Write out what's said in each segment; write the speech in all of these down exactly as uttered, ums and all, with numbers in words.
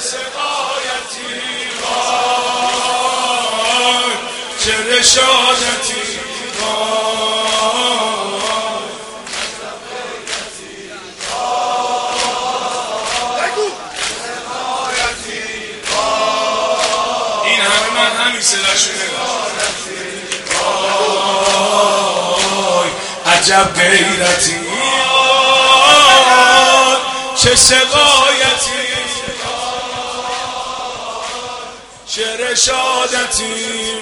سقایتی وای چه رشادتی این همه من همین صداشونه وای عجب غیرتی چه سقایتی چه رشادتی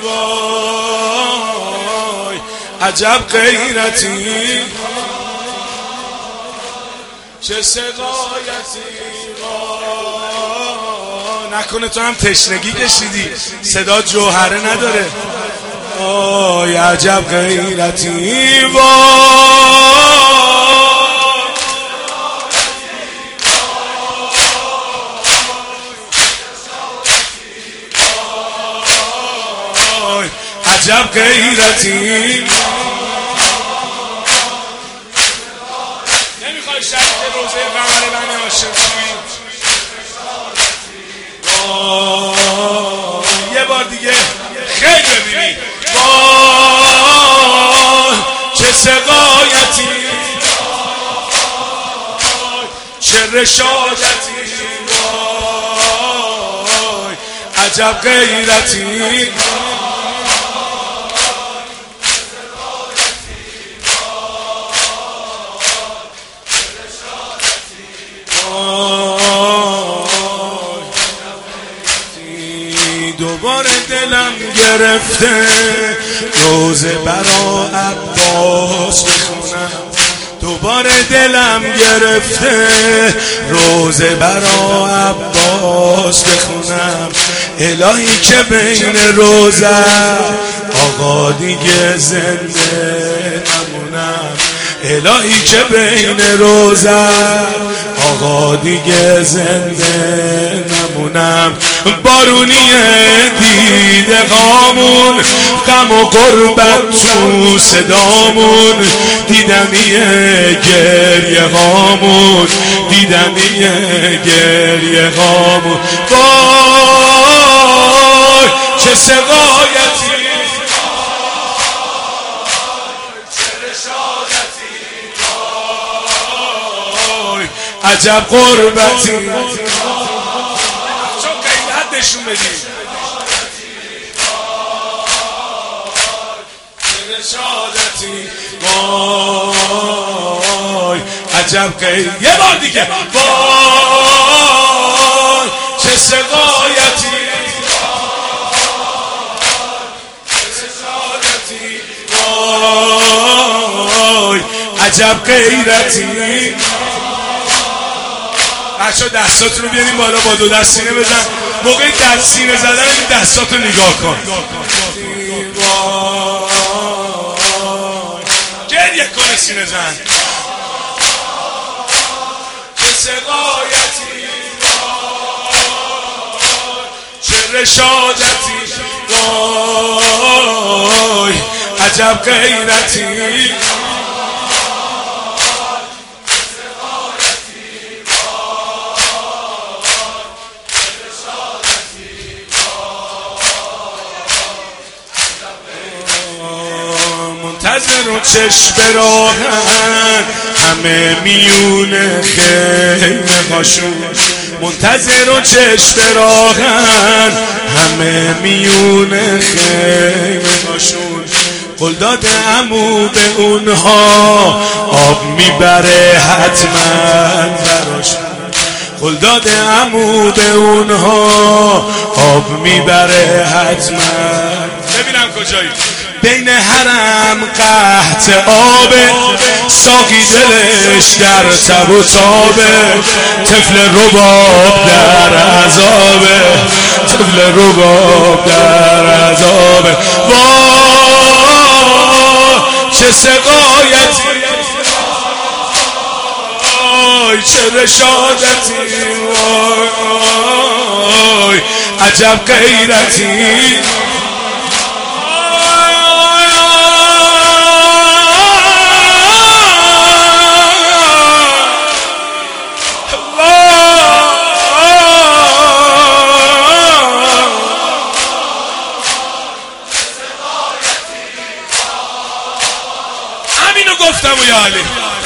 وای عجب غیرتی چه سقایتی وای نکنه تو هم تشنگی کشیدی صدا جوهره نداره وای عجب غیرتی وای عجب غیرتی نمیخوای شرط روزه قمر بنی عاشق شوی یه بار دیگه خیلی ببینی وای چه سقایتی چه رشادتی وای عجب غیرتی دوباره دلم گرفته روزه برا عباس بخونم دوباره دلم گرفته روزه برا عباس بخونم الهی که بین روزه آقا دیگه زنده نمونم الهی که بین روزه آقا دیگه زنده نمونم بارونیه دیده غامون غم و غربت تو صدامون دیدمیه گریه غامون دیدمیه گریه غامون وای چه سقایتی عجب غربتی چون قیمت نشون بدی رشادتی وای عجب غیر یه بار دیگه وای چه سقایتی وای عجب غیرتی بچه ها دستاتون رو بیاریم بالا با دو دست سینه بزن موقع دست سینه زدن این دستاتو نگاه کن گریه کنه سینه زن چه سقایتی چه رشادتی وای عجب غیرتی منتظر و چشم راهن همه میونه خیمه هاشون منتظر و چشم راهن همه میونه خیمه هاشون قول داده عمو به اونها آب میبره حتما براشون قول داده عمو به اونها آب میبره حتما ببینم کجایی بین حرم قحط آبه ساقی دلش در تب و تابه طفل رباب در عذابه طفل رباب در عذابه وای چه سقایتی وای چه رشادتی وای عجب غیرتی همینو گفتم و یا علی.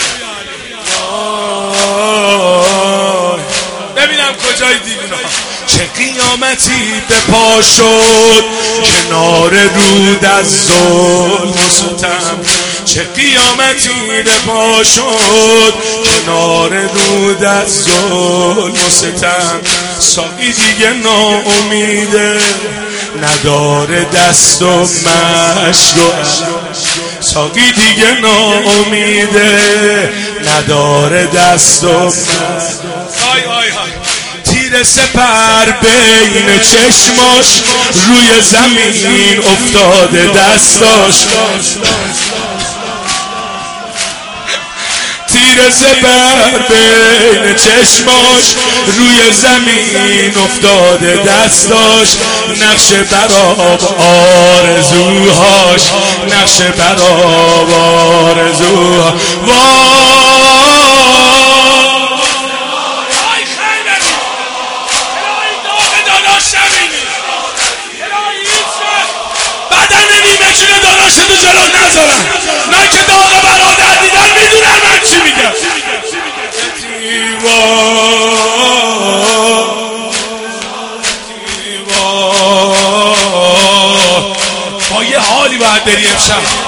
ببینم کجای دیوونه ها. چه قیامتی به پا شد کنار رود از ظلم و ستم، چه قیامتی به پا شد کنار رود از ظلم و ستم. ساقی دیگه ناامیده نداره دست و مشک و ساقی دیگه ناامیده نداره دست و مشک. آی آی آی تیر سپر بین چشماش روی زمین افتاده دستاش، تیر سپر بین چشماش روی زمین افتاده دستاش. نقش براب آرزوهاش، نقش براب آرزوها. بدن نیمه داداش تو جلو نذارم، من که داغ برادر دیدن میدونم من چی میگم. با یه حالی باید بری امشب.